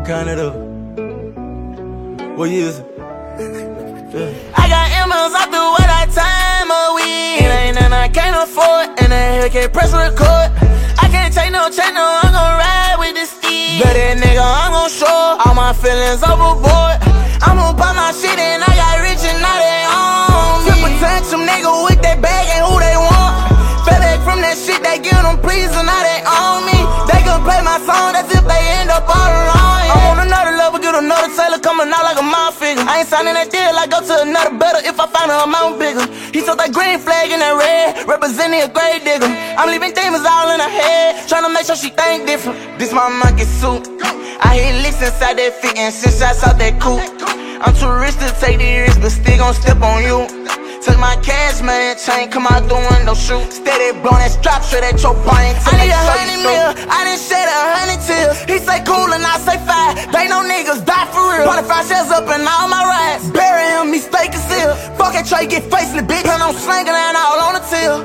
What kind of though? What year is it? I got M's, I do what I time a week. It ain't nothing I can't afford, and the hell can't press record. I can't take no check, no, I'm gon' ride with the steed. But that nigga, I'm gon' show all my feelings overboard. I'm gon' pop my shit and I got rich and now they on me. Triple touch some nigga with that bag and who they want. Fell back from that shit, they give them please and now they on me. They gon' play my song, that's if they end up all alone, yeah. I'm on another level, get another Taylor coming out like a mouth figure. I ain't signing that deal, I go to another better if I find a amount bigger. He took that green flag in that red, representing a grave digger. I'm leaving demons all in her head, tryna make sure she think different. This my monkey suit, I hit licks inside that fit and 6 shots out that coupe. I'm too rich to take the risk, but still gon' step on you. Took my cash, man, chain, come out the window, shoot. Steady blowin' that strap, straight at your brain. I need 100 mil, I done shed 100 tears. He say cool and I say 5, they know niggas die for real. 25 shells up in all my rides, bury him, he stay concealed. Fuck that tray, get faceless, bitch, and I'm slangin' that all on the till.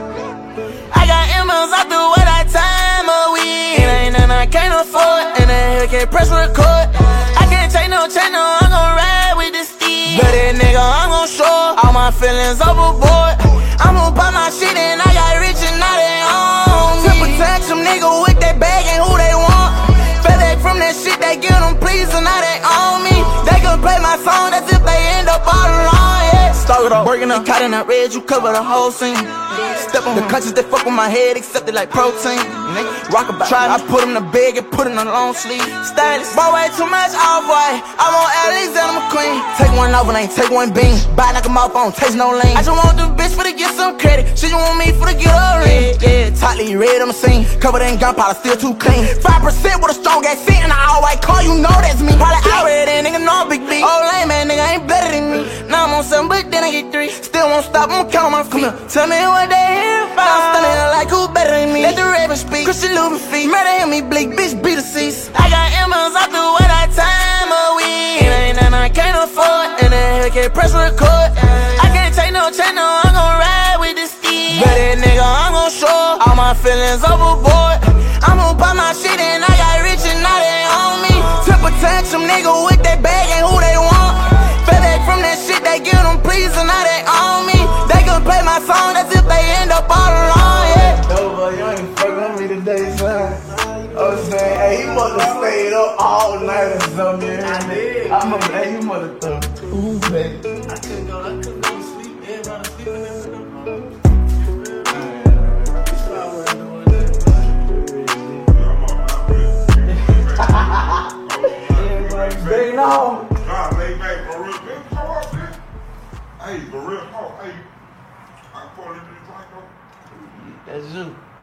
I got M's, I do what I time a week. It ain't nothing I can't afford, and the hell can't press record. I can't take no check, no, I'm gon' ride with the steed. But that nigga, I'm gon' show all my feelings overboard. I'm gon' pop my shit and I got rich and now they on me. Triple touch some nigga with that bag and who they want. Fell back from that shit, they give them please and now they on me. They gon' play my song, that's if they end up all alone, yeah. Started off working up, caught in that red, you cover the whole scene. Step on the conscience, they fuck with my head, accept it like protein. Rock about, try, I put him in the bag and put him in the long sleeve. Stylist, bought way too much off-white, I want Alexander McQueen. Take one off and ain't take one bean. Buy knock him off, I don't taste no lean. I just want the bitch for to get some credit, she just want me for to get her ring. Yeah, tightly red, I'm seen. Covered in gunpowder, still too clean. 5% with a strong ass seat and an all-white car, you know that's me. Probably already, nigga, know I'm big B. Oh, lame man, nigga, ain't better than me. Now I'm on 7, but then I get 3. Still won't stop, I'm count my feet. Tell me what they here for. I'm stunning like who better than me. Let the raven speak, Christian Louis feet. Murder him, me bleak, bitch, be deceased. I got M's, I do what I time a week. It ain't nothing I can't afford, and the hell can't press record. I can't take no check, no, I'm gon' ride with the steed. But that nigga, I'm gon' show all my feelings overboard. I'm gon' pop my shit and I got rich and now they on me. Triple touch some nigga with that bag and who they want. Fell back from that shit, they give them please and now they on me. They gon' play my song, that's if they end up all alone, yeah. No, boy, you ain't fucking with me today, son. I'm saying, hey, you must've stayed up all night or something. I did. I'm a man, you motherfucker. Ooh, baby. I couldn't go to sleep. Everybody sleeping in the Big no. Nah, lay back for real. Hey, for real talk. Hey, I poured into the drink though. That's you.